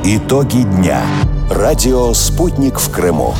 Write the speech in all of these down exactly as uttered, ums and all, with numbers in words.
Итоги дня. Радио «Спутник» в Крыму.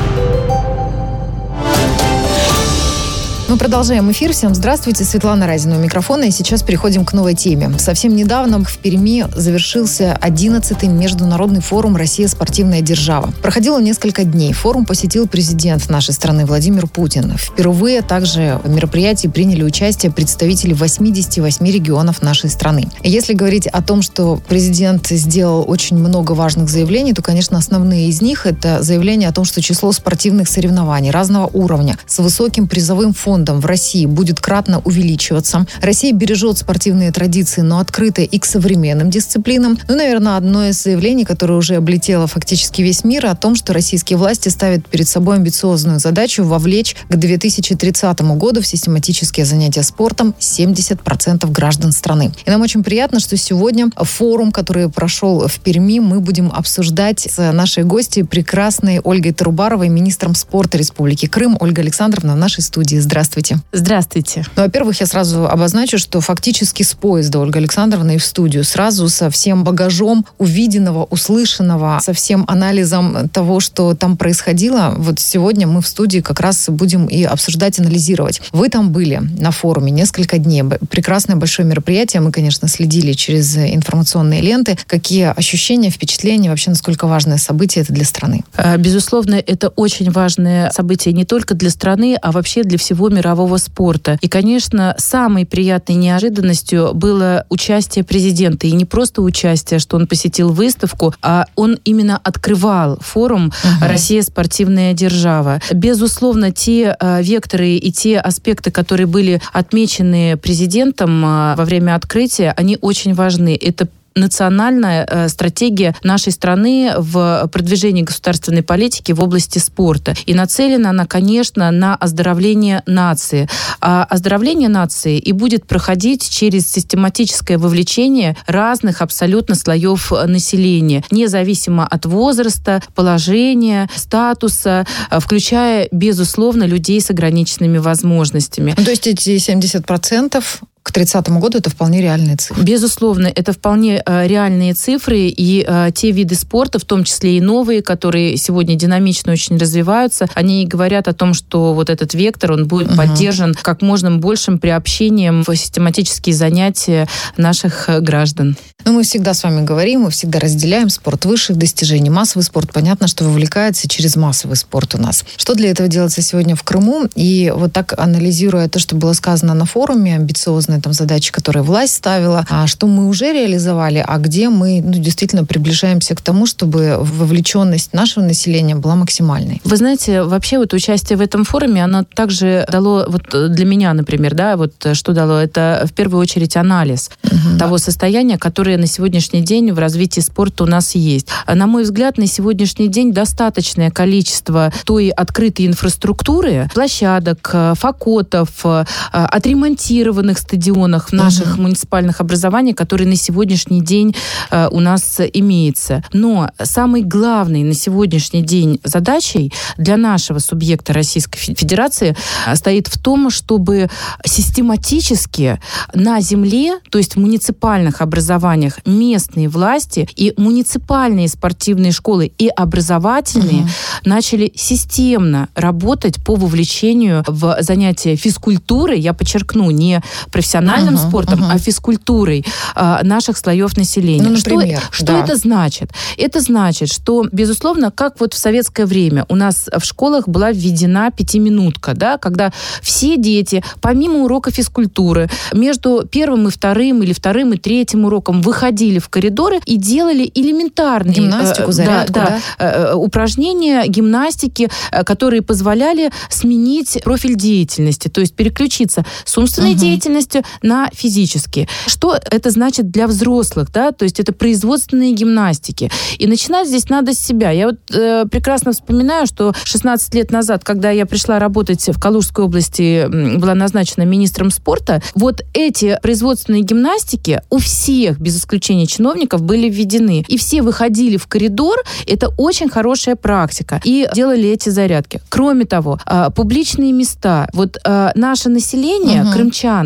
Мы продолжаем эфир. Всем здравствуйте. Светлана Разина у микрофона. И сейчас переходим к новой теме. Совсем недавно в Перми завершился одиннадцатый международный форум «Россия – спортивная держава». Проходило несколько дней. Форум посетил президент нашей страны Владимир Путин. Впервые также в мероприятии приняли участие представители восьмидесяти восьми регионов нашей страны. Если говорить о том, что президент сделал очень много важных заявлений, то, конечно, основные из них – это заявление о том, что число спортивных соревнований разного уровня с высоким призовым фондом в России будет кратно увеличиваться. Россия бережет спортивные традиции, но открыта и к современным дисциплинам. Ну, наверное, одно из заявлений, которое уже облетело фактически весь мир, о том, что российские власти ставят перед собой амбициозную задачу вовлечь к две тысячи тридцатому году в систематические занятия спортом семьдесят процентов граждан страны. И нам очень приятно, что сегодня форум, который прошел в Перми, мы будем обсуждать с нашей гостьей, прекрасной Ольгой Тарубаровой, министром спорта Республики Крым. Ольга Александровна в нашей студии. Здравствуйте. Здравствуйте. Здравствуйте. Ну, во-первых, я сразу обозначу, что фактически с поезда Ольга Александровна и в студию сразу со всем багажом увиденного, услышанного, со всем анализом того, что там происходило. Вот сегодня мы в студии как раз будем и обсуждать, анализировать. Вы там были на форуме несколько дней. Прекрасное большое мероприятие. Мы, конечно, следили через информационные ленты. Какие ощущения, впечатления, вообще насколько важное событие это для страны? Безусловно, это очень важное событие не только для страны, а вообще для всего мирового спорта. И, конечно, самой приятной неожиданностью было участие президента. И не просто участие, что он посетил выставку, а он именно открывал форум uh-huh. «Россия – спортивная держава». Безусловно, те э, векторы и те аспекты, которые были отмечены президентом э, во время открытия, они очень важны. Это национальная э, стратегия нашей страны в продвижении государственной политики в области спорта. И нацелена она, конечно, на оздоровление нации. А оздоровление нации и будет проходить через систематическое вовлечение разных абсолютно слоев населения, независимо от возраста, положения, статуса, включая, безусловно, людей с ограниченными возможностями. Ну, то есть эти семьдесят процентов к тридцатому году это вполне реальные цифры. Безусловно, это вполне э, реальные цифры, и э, те виды спорта, в том числе и новые, которые сегодня динамично очень развиваются, они говорят о том, что вот этот вектор, он будет угу. поддержан как можно большим приобщением в систематические занятия наших граждан. Ну, мы всегда с вами говорим, мы всегда разделяем спорт высших достижений. Массовый спорт, понятно, что вовлекается через массовый спорт у нас. Что для этого делается сегодня в Крыму? И вот так, анализируя то, что было сказано на форуме, амбициозные там задачи, которые власть ставила, а что мы уже реализовали, а где мы ну, действительно приближаемся к тому, чтобы вовлеченность нашего населения была максимальной. Вы знаете, вообще вот участие в этом форуме, оно также дало, вот для меня, например, да, вот что дало, это в первую очередь анализ угу. того состояния, которое на сегодняшний день в развитии спорта у нас есть. На мой взгляд, на сегодняшний день достаточное количество той открытой инфраструктуры, площадок, факотов, отремонтированных стадионов в наших uh-huh. муниципальных образованиях, которые на сегодняшний день э, у нас имеется. Но самой главной на сегодняшний день задачей для нашего субъекта Российской Федерации стоит в том, чтобы систематически на земле, то есть в муниципальных образованиях, местные власти и муниципальные спортивные школы и образовательные uh-huh. начали системно работать по вовлечению в занятия физкультуры, я подчеркну, не профессиональным профессиональным uh-huh, спортом, uh-huh. а физкультурой а, наших слоев населения. Ну, например, что что да. это значит? Это значит, что, безусловно, как вот в советское время у нас в школах была введена пятиминутка, да, когда все дети, помимо урока физкультуры, между первым и вторым или вторым и третьим уроком выходили в коридоры и делали элементарные гимнастику, э, зарядку, да, да, э, упражнения, гимнастики, э, которые позволяли сменить профиль деятельности, то есть переключиться с умственной uh-huh. деятельности на физические. Что это значит для взрослых, да? То есть это производственные гимнастики. И начинать здесь надо с себя. Я вот э, прекрасно вспоминаю, что шестнадцать лет назад, когда я пришла работать в Калужской области, была назначена министром спорта, вот эти производственные гимнастики у всех, без исключения чиновников, были введены. И все выходили в коридор, это очень хорошая практика, и делали эти зарядки. Кроме того, э, публичные места. Вот э, наше население, угу. крымчан, они должны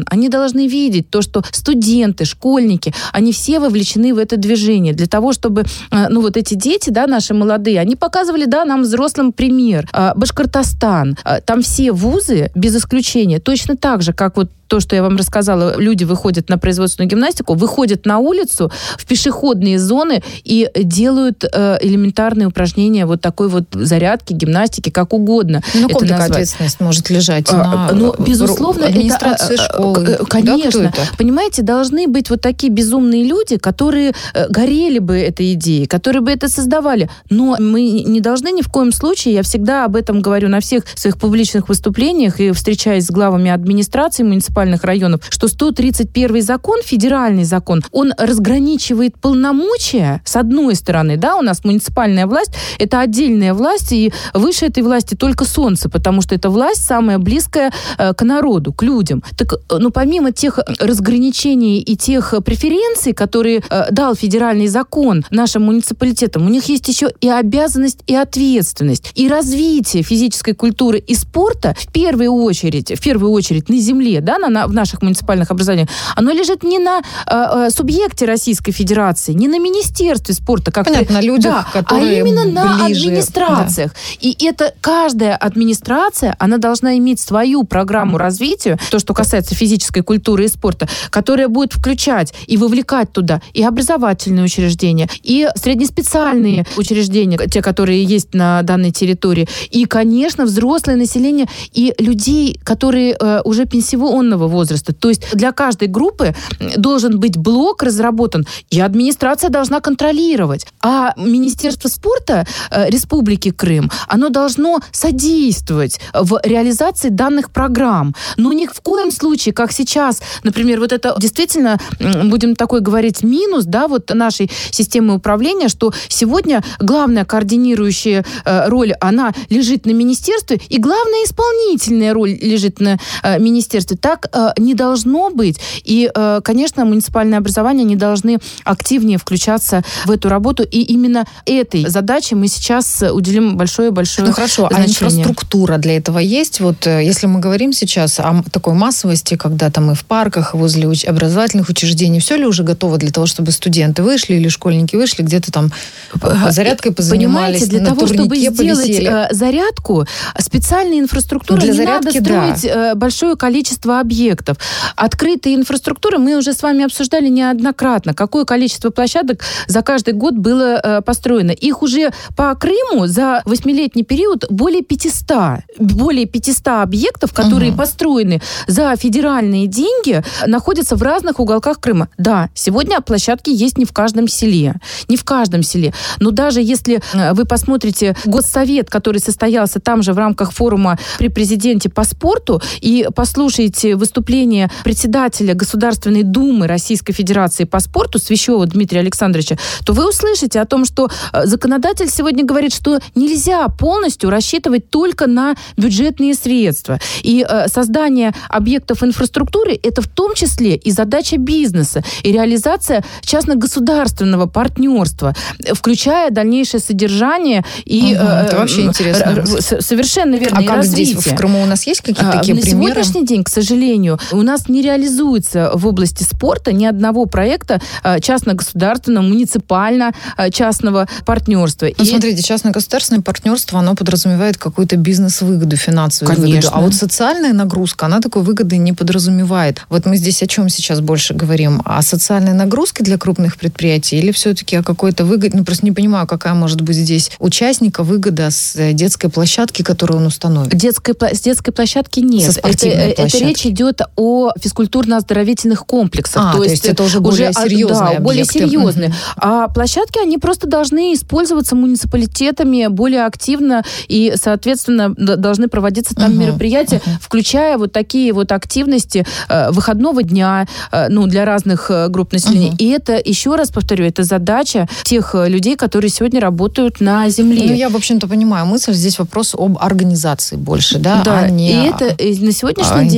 должны видеть то, что студенты, школьники, они все вовлечены в это движение. Для того, чтобы, ну, вот эти дети, да, наши молодые, они показывали, да, нам, взрослым, пример. Башкортостан, там все вузы, без исключения, точно так же, как вот то, что я вам рассказала, люди выходят на производственную гимнастику, выходят на улицу, в пешеходные зоны и делают э, элементарные упражнения вот такой вот зарядки, гимнастики, как угодно. Ну, на ком такая ответственность может лежать? А, на ну, безусловно, администрации это, школы. Конечно. Да, понимаете, должны быть вот такие безумные люди, которые горели бы этой идеей, которые бы это создавали. Но мы не должны ни в коем случае, я всегда об этом говорю на всех своих публичных выступлениях и встречаясь с главами администрации муниципальных районов, что сто тридцать первый закон, федеральный закон, он разграничивает полномочия, с одной стороны, да, у нас муниципальная власть, это отдельная власть, и выше этой власти только солнце, потому что эта власть самая близкая э, к народу, к людям. Так, ну, помимо тех разграничений и тех преференций, которые э, дал федеральный закон нашим муниципалитетам, у них есть еще и обязанность, и ответственность, и развитие физической культуры и спорта в первую очередь, в первую очередь на земле, да, на, на, в наших муниципальных образованиях, оно лежит не на э, субъекте Российской Федерации, не на Министерстве спорта, как понятно, на людях, да, которые а именно на ближе, администрациях. Да. И это каждая администрация, она должна иметь свою программу развития, то, что касается физической культуры и спорта, которая будет включать и вовлекать туда и образовательные учреждения, и среднеспециальные учреждения, те, которые есть на данной территории, и, конечно, взрослое население и людей, которые э, уже пенсионного возраста. То есть для каждой группы должен быть блок разработан, и администрация должна контролировать. А Министерство спорта э, Республики Крым, оно должно содействовать в реализации данных программ. Но ни в коем случае, как сейчас, например, вот это действительно, будем такой говорить, минус, да, вот нашей системы управления, что сегодня главная координирующая э, роль, она лежит на министерстве, и главная исполнительная роль лежит на э, министерстве. Так э, не должно быть. И, э, конечно, муниципальное образование не должны активнее включаться в эту работу. И именно этой задаче мы сейчас уделим большое-большое ну, хорошо, значение. А инфраструктура для этого есть? Вот если мы говорим сейчас о такой массовости, когда там и в парках, и возле уч- образовательных учреждений, все ли уже готово для того, чтобы студенты вышли или школьники вышли, где-то там зарядкой позанимались, понимаете, для на того, чтобы турнике сделать повисели? зарядку, специальная инфраструктура, для не зарядки, надо строить да. большое количество объектов. Открытая инфраструктура, мы уже с вами обсуждали неоднократно, какое количество площадок за каждый год было э, построено. Их уже по Крыму за восьмилетний период более пятьсот. Более пятьсот объектов, которые угу. построены за федеральные деньги, находятся в разных уголках Крыма. Да, сегодня площадки есть не в каждом селе. Не в каждом селе. Но даже если вы посмотрите Госсовет, который состоялся там же в рамках форума при президенте по спорту, и послушаете выступление председателя Государственной Думы Российской Федерации по спорту Свящева Дмитрия Александровича, то вы услышите о том, что законодатель сегодня говорит, что нельзя полностью рассчитывать только на бюджетные средства. И э, создание объектов инфраструктуры – это в том числе и задача бизнеса, и реализация частно-государственного партнерства, включая дальнейшее содержание и... Угу, э, это вообще интересно. Э, совершенно верно. А как здесь, в Крыму у нас есть какие-то такие на примеры? На сегодняшний день, к сожалению, у нас не реализуется в области спорта ни одного проекта частно-государственного, муниципально-частного партнерства. Ну, и... смотрите, частно-государственное партнерство, оно подразумевает какую-то бизнес-выгоду, финансовую Конечно. выгоду. А вот социальная нагрузка, она такой выгоды не подразумевает. Вот мы здесь о чем сейчас больше говорим? О социальной нагрузке для крупных предприятий или все-таки о какой-то выгоде? Ну, просто не понимаю, какая может быть здесь участника выгода с детской площадки, которую он установит. Детской, с детской площадки нет. Со спортивной это, это речь идет о физкультурно-оздоровительных комплексах. А, то, то есть, есть это уже более уже, серьезные да, более серьезные. Mm-hmm. А площадки, они просто должны использоваться муниципалитетами более активно и, соответственно, должны проводиться там uh-huh. мероприятия, uh-huh. включая вот такие вот активности э, выходного дня, э, ну, для разных э, групп населения. Uh-huh. И это, еще раз повторю, это задача тех э, людей, которые сегодня работают на земле. Ну, я, в общем-то, понимаю мысль. Здесь вопрос об организации больше, да, да. а не и это и на сегодняшний день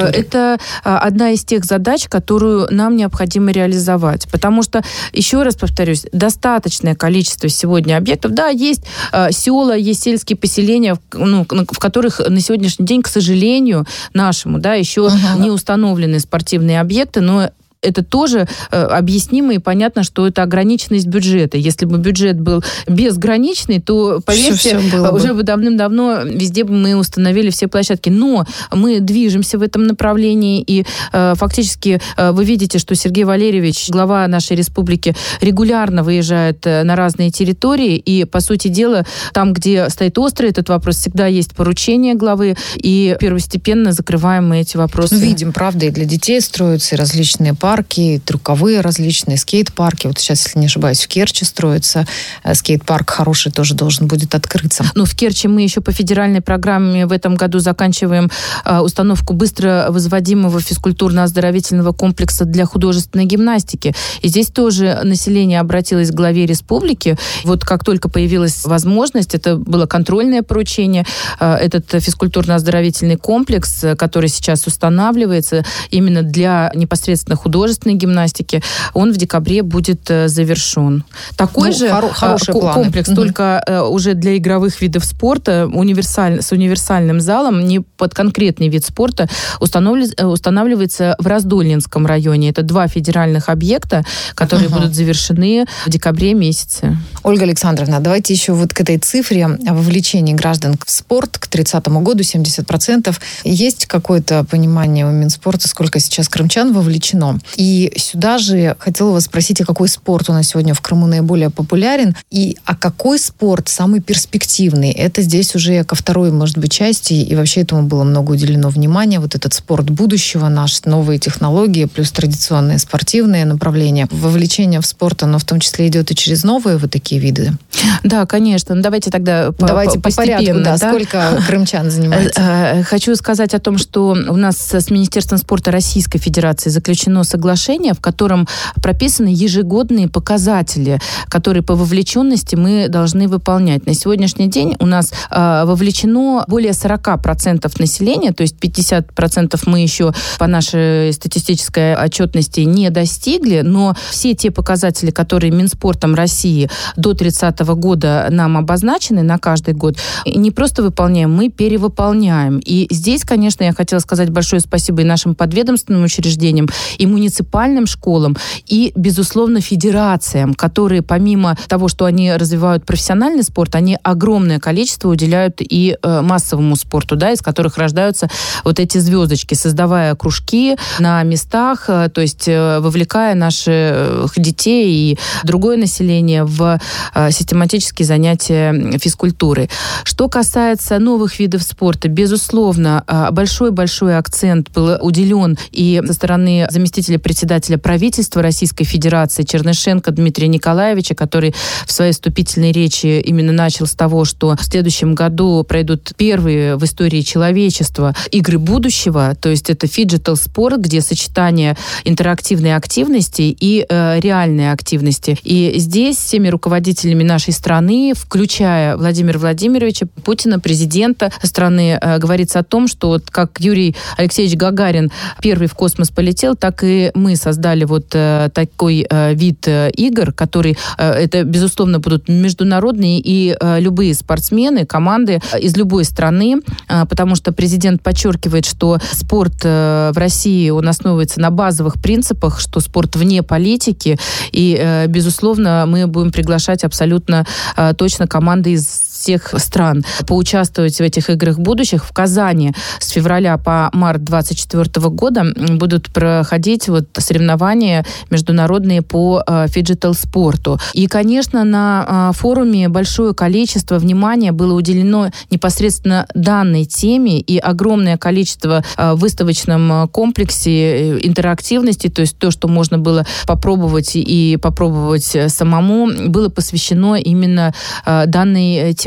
это одна из тех задач, которую нам необходимо реализовать. Потому что, еще раз повторюсь, достаточное количество сегодня объектов. Да, есть села, есть сельские поселения, ну, в которых на сегодняшний день, к сожалению, нашему, да, еще uh-huh. не установлены спортивные объекты, но это тоже э, объяснимо и понятно, что это ограниченность бюджета. Если бы бюджет был безграничный, то, поверьте, все, все уже бы давным-давно везде бы мы установили все площадки. Но мы движемся в этом направлении, и э, фактически э, вы видите, что Сергей Валерьевич, глава нашей республики, регулярно выезжает на разные территории, и, по сути дела, там, где стоит острый этот вопрос, всегда есть поручение главы, и первостепенно закрываем мы эти вопросы. Ну, видим, правда, и для детей строятся и различные парки, парки, трюковые различные, скейт-парки. Вот сейчас, если не ошибаюсь, в Керчи строится скейт-парк хороший, тоже должен будет открыться. Ну, в Керчи мы еще по федеральной программе в этом году заканчиваем э, установку быстро возводимого физкультурно-оздоровительного комплекса для художественной гимнастики. И здесь тоже население обратилось к главе республики. Вот как только появилась возможность, это было контрольное поручение, э, этот физкультурно-оздоровительный комплекс, который сейчас устанавливается именно для непосредственно художественной художественной гимнастики, он в декабре будет э, завершен. Такой ну, же хоро- э, комплекс, планы. Только э, уже для игровых видов спорта, универсаль, с универсальным залом, не под конкретный вид спорта, установ, устанавливается в Раздольнинском районе. Это два федеральных объекта, которые uh-huh. будут завершены в декабре месяце. Ольга Александровна, давайте еще вот к этой цифре о вовлечении граждан в спорт к тридцатому году семьдесят процентов. Есть какое-то понимание у Минспорта, сколько сейчас крымчан вовлечено? И сюда же хотела вас спросить, а какой спорт у нас сегодня в Крыму наиболее популярен, и а какой спорт самый перспективный? Это здесь уже ко второй, может быть, части, и вообще этому было много уделено внимания. Вот этот спорт будущего, наши новые технологии, плюс традиционные спортивные направления. Вовлечение в спорт, оно в том числе идет и через новые вот такие виды? Да, конечно. Ну, давайте тогда Давайте по, по порядку, да, да? Сколько крымчан занимается? Хочу сказать о том, что у нас с Министерством спорта Российской Федерации заключено соглашение, в котором прописаны ежегодные показатели, которые по вовлеченности мы должны выполнять. На сегодняшний день у нас э, вовлечено более сорок процентов населения, то есть пятьдесят процентов мы еще по нашей статистической отчетности не достигли, но все те показатели, которые Минспортом России до тридцатого года нам обозначены на каждый год, не просто выполняем, мы перевыполняем. И здесь, конечно, я хотела сказать большое спасибо и нашим подведомственным учреждениям, и муниципальным школам, и, безусловно, федерациям, которые помимо того, что они развивают профессиональный спорт, они огромное количество уделяют и э, массовому спорту, да, из которых рождаются вот эти звездочки, создавая кружки на местах, э, то есть э, вовлекая наших детей и другое население в э, систематические занятия физкультурой. Что касается новых видов спорта, безусловно, э, большой-большой акцент был уделен и со стороны заместителя председателя правительства Российской Федерации Чернышенко Дмитрия Николаевича, который в своей вступительной речи именно начал с того, что в следующем году пройдут первые в истории человечества игры будущего, то есть это фиджитал спорт, где сочетание интерактивной активности и э, реальной активности. И здесь всеми руководителями нашей страны, включая Владимира Владимировича Путина, президента страны, э, говорится о том, что вот как Юрий Алексеевич Гагарин первый в космос полетел, так и мы создали вот э, такой э, вид э, игр, который, э, это, безусловно, будут международные и э, любые спортсмены, команды э, из любой страны, э, потому что президент подчеркивает, что спорт э, в России, он основывается на базовых принципах, что спорт вне политики, и, э, безусловно, мы будем приглашать абсолютно э, точно команды из всех стран поучаствовать в этих играх будущих. В Казани с февраля по март двадцать четвёртого года будут проходить вот соревнования международные по э, фиджитал-спорту. И, конечно, на э, форуме большое количество внимания было уделено непосредственно данной теме, и огромное количество э, в выставочном комплексе интерактивности, то есть то, что можно было попробовать и попробовать самому, было посвящено именно э, данной тематике.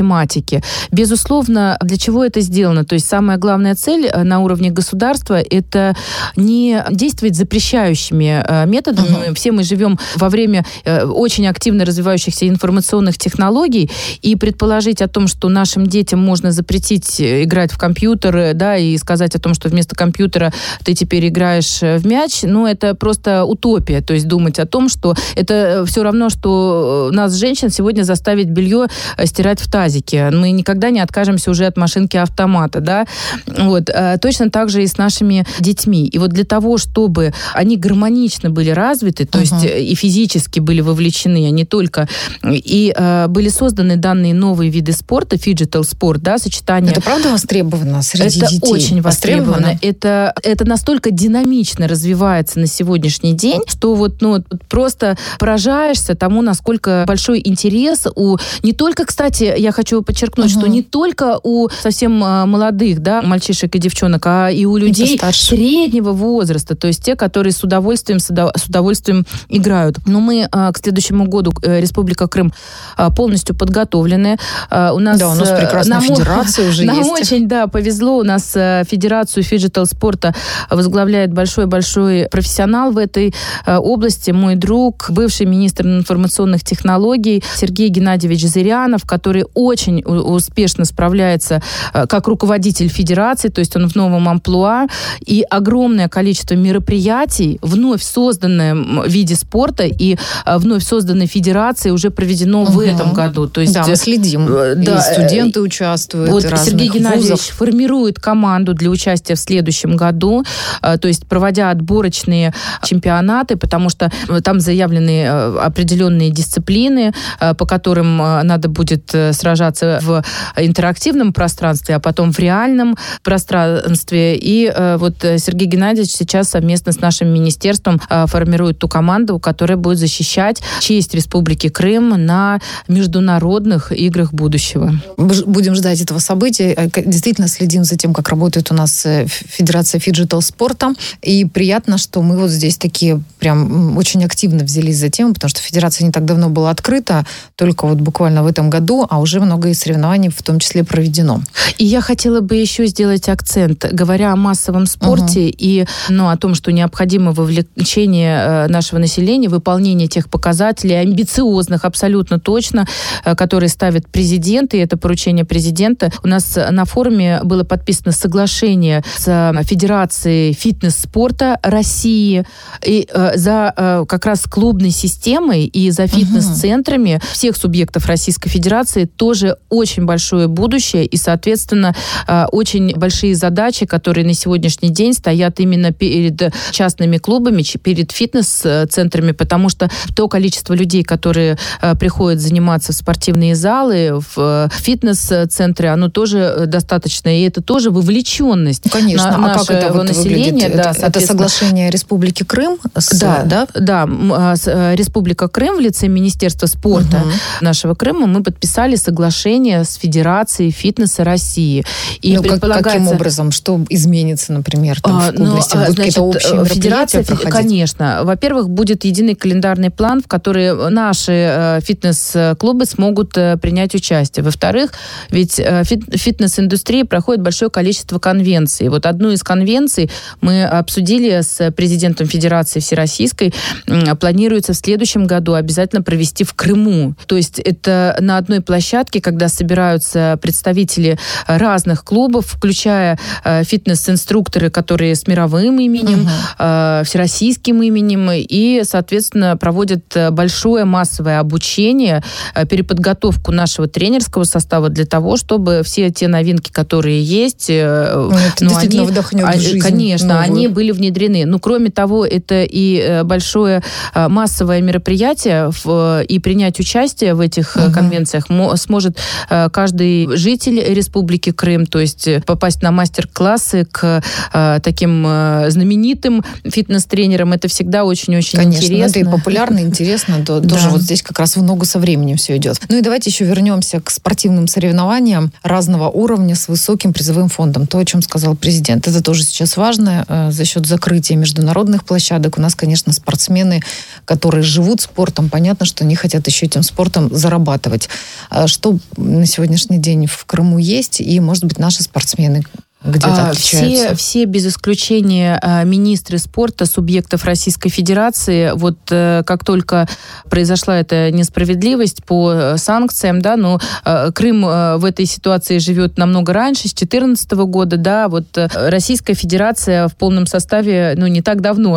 тематики. Безусловно, для чего это сделано? То есть самая главная цель на уровне государства – это не действовать запрещающими методами. Uh-huh. Все мы живем во время очень активно развивающихся информационных технологий, и предположить о том, что нашим детям можно запретить играть в компьютер, да, и сказать о том, что вместо компьютера ты теперь играешь в мяч, ну, это просто утопия. То есть думать о том, что это все равно, что нас, женщин, сегодня заставить белье стирать в тазике. Мы никогда не откажемся уже от машинки-автомата, да. Вот. Точно так же и с нашими детьми. И вот для того, чтобы они гармонично были развиты, то uh-huh. есть и физически были вовлечены, а не только, и э, были созданы данные новые виды спорта, фиджитал спорт, да, сочетание. Это правда востребовано среди это детей? Это очень востребовано. Это, это настолько динамично развивается на сегодняшний день, что вот, ну, просто поражаешься тому, насколько большой интерес у... Не только, кстати, я хочу подчеркнуть, uh-huh. что не только у совсем молодых, да, мальчишек и девчонок, а и у людей среднего возраста, то есть те, которые с удовольствием, с удовольствием играют. Но мы к следующему году, Республика Крым, полностью подготовлены. У нас, да, у нас прекрасная нам, федерация уже нам есть. Нам очень, да, повезло. У нас федерацию фиджитал спорта возглавляет большой-большой профессионал в этой области, мой друг, бывший министр информационных технологий Сергей Геннадьевич Зырянов, который очень успешно справляется как руководитель федерации, то есть он в новом амплуа, и огромное количество мероприятий, вновь созданное в виде спорта и вновь созданной федерации уже проведено угу. в этом году. То есть, да, мы следим. Да, и студенты участвуют. Вот Сергей Геннадьевич вузов. формирует команду для участия в следующем году, то есть проводя отборочные чемпионаты, потому что там заявлены определенные дисциплины, по которым надо будет сражаться в интерактивном пространстве, а потом в реальном пространстве. И вот Сергей Геннадьевич сейчас совместно с нашим министерством формирует ту команду, которая будет защищать честь Республики Крым на международных играх будущего. Будем ждать этого события. Действительно следим за тем, как работает у нас Федерация фиджитал спорта. И приятно, что мы вот здесь такие прям очень активно взялись за тему, потому что федерация не так давно была открыта, только вот буквально в этом году, а уже много и соревнований в том числе проведено. И я хотела бы еще сделать акцент, говоря о массовом спорте uh-huh. и ну, о том, что необходимо вовлечение нашего населения, выполнение тех показателей, амбициозных абсолютно точно, которые ставит президент, и это поручение президента. У нас на форуме было подписано соглашение с Федерацией фитнес-спорта России и э, за э, как раз клубной системой и за фитнес-центрами uh-huh. всех субъектов Российской Федерации тоже очень большое будущее и, соответственно, э, очень большие задачи, которые на сегодняшний день стоят именно перед частными клубами, перед фитнес-центрами, потому что то количество людей, которые э, приходят заниматься в спортивные залы, в фитнес-центры, оно тоже достаточно, и это тоже вовлеченность. Ну, конечно, на, а как это вот населения. Да, это, это соглашение Республики Крым? С, да, да, да, Республика Крым в лице Министерства спорта угу. нашего Крыма мы подписали соглашение с Федерацией фитнеса России. И ну, предполагается... Каким образом? Что изменится, например, там, в клубности? Ну, будут значит, какие-то общие мероприятия проходить? Конечно. Во-первых, будет единый календарный план, в который наши фитнес-клубы смогут принять участие. Во-вторых, ведь фитнес-индустрия проходит большое количество конвенций. Вот одну из конвенций мы обсудили с президентом Федерации Всероссийской. Планируется в следующем году обязательно провести в Крыму. То есть это на одной площадке, когда собираются представители разных клубов, включая фитнес-инструкторы, которые с мировым именем, uh-huh. всероссийским именем, и, соответственно, проводят большое массовое обучение, переподготовку нашего тренерского состава для того, чтобы все те новинки, которые есть, это ну, действительно они, вдохнет жизнь конечно, новую. Они были внедрены. Но, кроме того, это и большое массовое мероприятие, в, и принять участие в этих uh-huh. конвенциях мо, сможет каждый житель Республики Крым, то есть попасть на мастер-классы к а, таким а, знаменитым фитнес-тренерам. Это всегда очень-очень Конечно, интересно. Конечно, это и популярно, интересно. То, да. Тоже вот здесь как раз в ногу со временем все идет. Ну и давайте еще вернемся к спортивным соревнованиям разного уровня с высоким призовым фондом. То, о чем сказал президент. Это тоже сейчас важно. За счет закрытия международных площадок у нас, конечно, спортсмены, которые живут спортом, понятно, что они хотят еще этим спортом зарабатывать. Что Что на сегодняшний день в Крыму есть, и, может быть, наши спортсмены где-то отличаются? Все, все без исключения министры спорта субъектов Российской Федерации, вот как только произошла эта несправедливость по санкциям, да, но Крым в этой ситуации живет намного раньше, с две тысячи четырнадцатого года, да, вот Российская Федерация в полном составе, ну, не так давно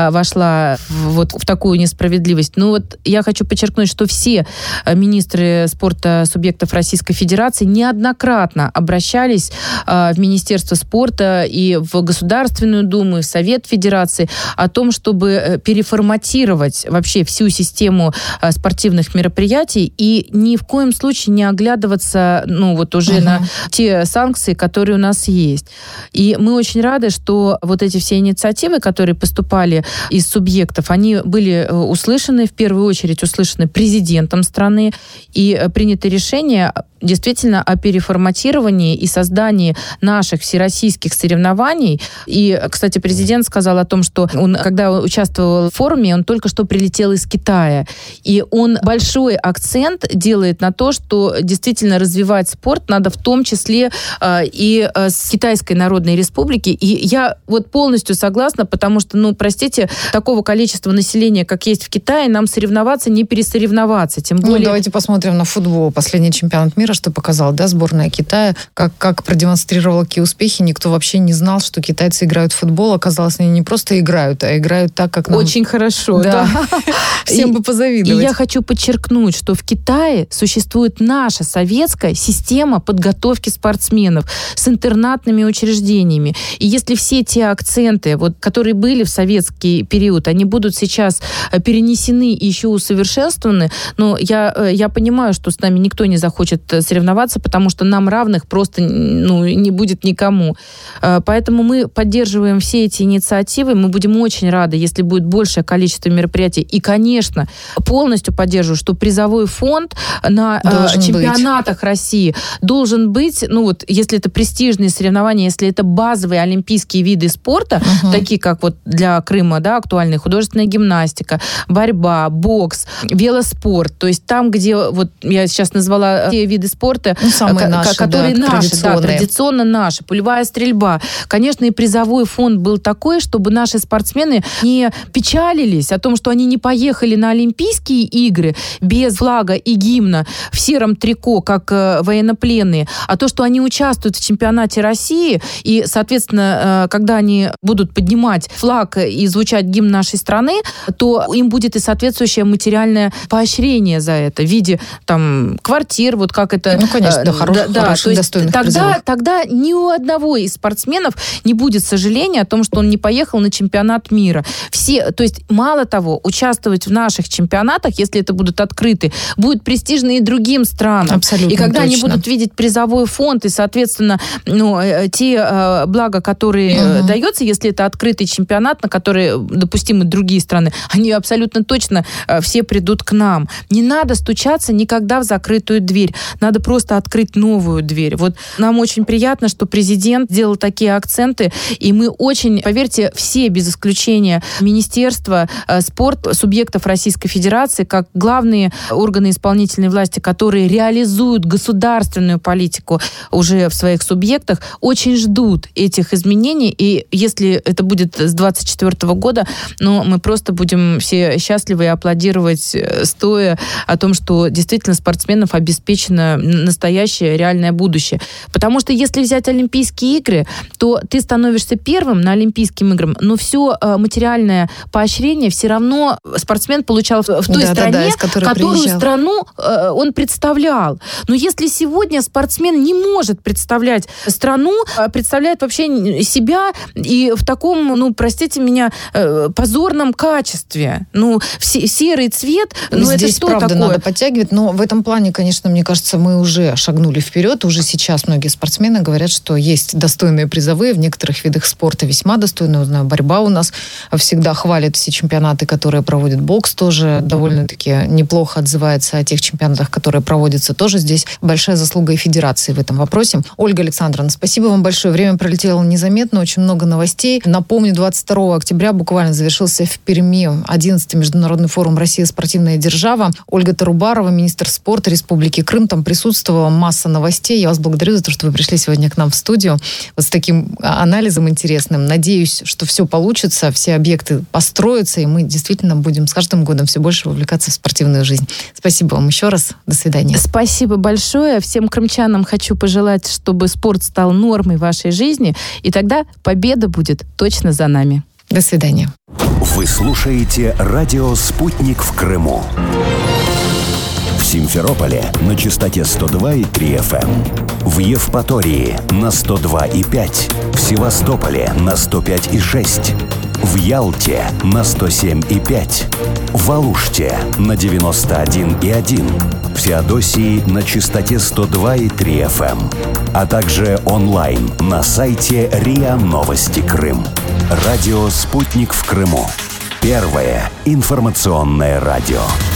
вошла в, вот в такую несправедливость. Но вот я хочу подчеркнуть, что все министры спорта субъектов Российской Федерации неоднократно обращались в Министерство Министерство спорта и в Государственную Думу, и в Совет Федерации о том, чтобы переформатировать вообще всю систему спортивных мероприятий и ни в коем случае не оглядываться, ну, вот уже uh-huh. на те санкции, которые у нас есть. И мы очень рады, что вот эти все инициативы, которые поступали из субъектов, они были услышаны, в первую очередь услышаны президентом страны, и принято решение действительно о переформатировании и создании наших всероссийских соревнований. И, кстати, президент сказал о том, что он, когда участвовал в форуме, он только что прилетел из Китая. И он большой акцент делает на то, что действительно развивать спорт надо в том числе э, и э, с Китайской Народной Республики. И я вот полностью согласна, потому что, ну, простите, такого количества населения, как есть в Китае, нам соревноваться, не пересоревноваться. Тем более... Ну, давайте посмотрим на футбол. Последний чемпионат мира, что показал, да, сборная Китая, как, как продемонстрировала какие успехи. Никто вообще не знал, что китайцы играют в футбол. Оказалось, они не просто играют, а играют так, как нам... Очень хорошо, да. Всем бы позавидовать. И я хочу подчеркнуть, что в Китае существует наша советская система подготовки спортсменов с интернатными учреждениями. И если все те акценты, вот, которые были в советский период, они будут сейчас перенесены и еще усовершенствованы, но я, я понимаю, что с нами никто не захочет соревноваться, потому что нам равных просто, ну, не будет никому. Поэтому мы поддерживаем все эти инициативы. Мы будем очень рады, если будет большее количество мероприятий. И, конечно, полностью поддерживаю, что призовой фонд на должен чемпионатах быть. России должен быть, ну вот, если это престижные соревнования, если это базовые олимпийские виды спорта, угу. такие как вот для Крыма, да, актуальные, художественная гимнастика, борьба, бокс, велоспорт, то есть там, где, вот я сейчас назвала те виды спорта, ну, самые к- наши, которые да, наши, да, традиционно наши, пулевая стрельба. Конечно, и призовой фонд был такой, чтобы наши спортсмены не печалились о том, что они не поехали на Олимпийские игры без флага и гимна в сером трико, как э, военнопленные, а то, что они участвуют в чемпионате России, и, соответственно, э, когда они будут поднимать флаг и звучать гимн нашей страны, то им будет и соответствующее материальное поощрение за это в виде там квартир, вот как это... Ну, конечно, да, хорош, да, хороших, то есть достойных тогда, призовых. тогда ни у одного из спортсменов не будет сожаления о том, что он не поехал на чемпионат мира. Все, то есть, мало того, участвовать в наших чемпионатах, если это будут открыты, будет престижно и другим странам. Абсолютно и когда точно. они будут видеть призовой фонд и, соответственно, ну, те э, блага, которые угу. даются, если это открытый чемпионат, на который допустимы другие страны, они абсолютно точно э, все придут к нам. Не надо стучаться никогда в закрытую дверь. Надо просто открыть новую дверь. Вот нам очень приятно, что президент сделал такие акценты, и мы очень, поверьте, все без исключения министерства, э, спорт, субъектов Российской Федерации, как главные органы исполнительной власти, которые реализуют государственную политику уже в своих субъектах, очень ждут этих изменений, и если это будет с двадцать четвёртого года, ну, мы просто будем все счастливы и аплодировать стоя о том, что действительно спортсменов обеспечено настоящее реальное будущее. Потому что если взять Олимпийские игры, то ты становишься первым на Олимпийским играм, но все материальное поощрение все равно спортсмен получал в той да, стране, да, да, из которой которую приезжал. страну э, он представлял. Но если сегодня спортсмен не может представлять страну, а представляет вообще себя и в таком, ну, простите меня, э, позорном качестве. Ну, в серый цвет, ну, здесь, это что правда, такое? надо подтягивать, но в этом плане, конечно, мне кажется, мы уже шагнули вперед. Уже сейчас многие спортсмены говорят, что есть достойные призовые в некоторых видах спорта, весьма достойные. Знаю, борьба у нас всегда хвалит все чемпионаты, которые проводит бокс, тоже довольно-таки неплохо отзывается о тех чемпионатах, которые проводятся. Тоже здесь большая заслуга и федерации в этом вопросе. Ольга Александровна, спасибо вам большое. Время пролетело незаметно, очень много новостей. Напомню, двадцать второго октября буквально завершился в Перми одиннадцатый международный форум «Россия спортивная держава». Ольга Тарубарова, министр спорта Республики Крым, там присутствовала, масса новостей. Я вас благодарю за то, что вы пришли сегодня к нам в студию вот с таким анализом интересным. Надеюсь, что все получится, все объекты построятся, и мы действительно будем с каждым годом все больше вовлекаться в спортивную жизнь. Спасибо вам еще раз. До свидания. Спасибо большое. Всем крымчанам хочу пожелать, чтобы спорт стал нормой вашей жизни, и тогда победа будет точно за нами. До свидания. Вы слушаете радио «Спутник» в Крыму. В Симферополе на частоте сто два и три эф эм. В Евпатории на сто два и пять. В Севастополе на сто пять и шесть. В Ялте на сто семь и пять. В Алуште на девяносто один и один. В Феодосии на частоте сто два и три эф эм. А также онлайн на сайте РИА Новости Крым. Радио «Спутник» в Крыму. Первое информационное радио.